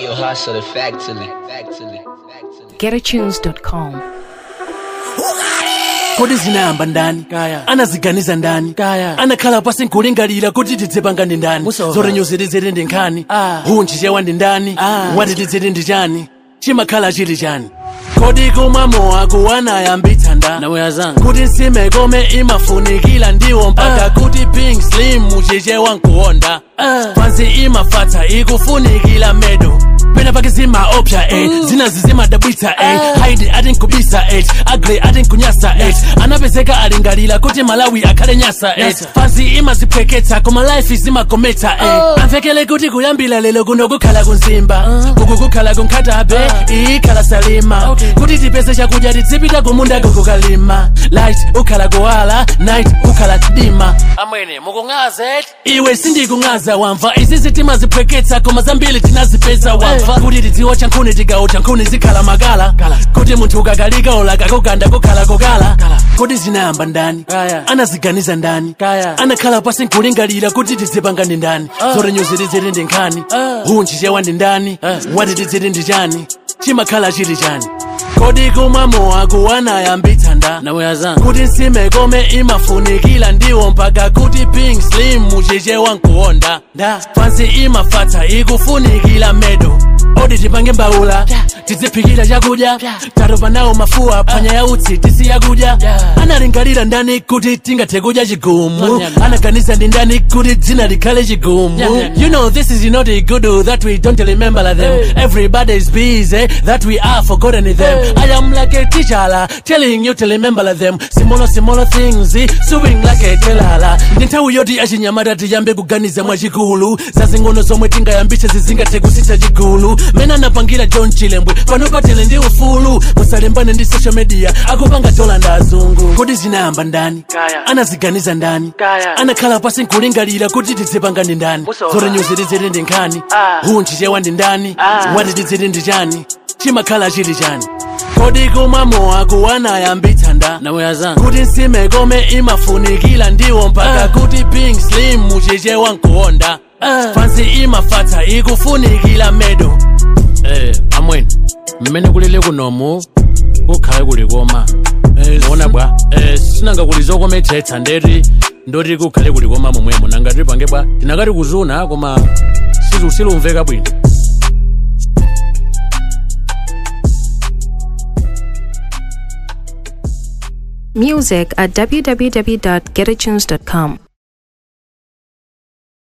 your hustle factually. GetAtunes.com. Kodi zinayamba ndani kaya anaziganiza ndani kaya anakhala pasi nkulingalira kuti tidzipanga ndi ndani zorenyozerezere ndi nkhani hunchichewa ndi ndani watitidzere ndi chani chimakhala chili chani kodi kumwamo ako anayambitsa ndani kuti nsime kome imafunikira ndiwo mpaka kuti pink slim muchichewa nkuonda pansi imafatsa ikufunikira medo pena pake zima opsha zinazi zimadabwitsa haidi ati nkubisa agre ati nkunyasa anapezeka alingalira kuti Malawi akhale nyasa pansi imazipweketsa koma life izimakometa amvekele kuti kuyambira lero kuno kukhala kunzimba kuku kukhala kunkhatabe ikhala salima kuti tipeze chakudya tizipita kumunda kukukalima light ukhala kuwala night ukhala dima amwene mukungaze iwe sindikungaza wamva izi zitima zipweketsa koma zambiri tinazipeza wamva kuti tidziwa chankhuni tigawo chankhuni zikhala makala kuti munthu ukakalika olaka kuganda kukhala kokala kodi zinayamba ndani anaziganiza ndani anakhala pasi nkulingalira kuti tizipanga ndi ndani zorenyozerezere ndi nkhani hunchichewa ndi ndani watitidzere ndi chani chimakhala chili chani kodi kumwamo ako anayambitsa ndani kuti nsime kome imafunikira ndiwo mpaka kuti pink slim muchichewa nkuonda pansi imafatsa ikufunikira medo odi tipange mbaula tiziphikira chakudya tatopa nawo mafuwa phwanya ya utsi tisiya kudya analingalira ndani kuti tingathe kudya chigumu anaganiza ndi ndani kuti dzina likhale chigumu you know this is not a good that we don't remember them everybody is busy that we are forgotten them I am like a teacher telling you to remember them small things suing like a telala nthawi yoti achinyamata tiyambe kuganiza mwachikulu zazing'ono zomwe tingayambitse zizingathe kusitha chigulu mena anapangira John Chilembwe pano patele ndi ufulu musalembane ndi social media akupanga dola ndi azungu kodi zinayamba ndani anaziganiza ndani anakhala pasi nkulingalira kuti tizipanga ndi ndani zorenyozerezere ndi nkhani hunchichewa ndi ndani watitidzere ndi chani chimakhala chili chani kodi kumwamo ako anayambitsa ndani kuti nsime kome imafunikira ndiwo mpaka kuti pink slim muchichewa nkuonda pansi imafatsa ikufunikira medo amwene mmene kulile kunomu kukhale kuli koma ona bwa sinanga kuli zokometsetsa ndoti kukhale kuli koma momwemo nanga tipange bwa tinakati kuzuna koma silumveka bwino. Music at www.getatunes.com.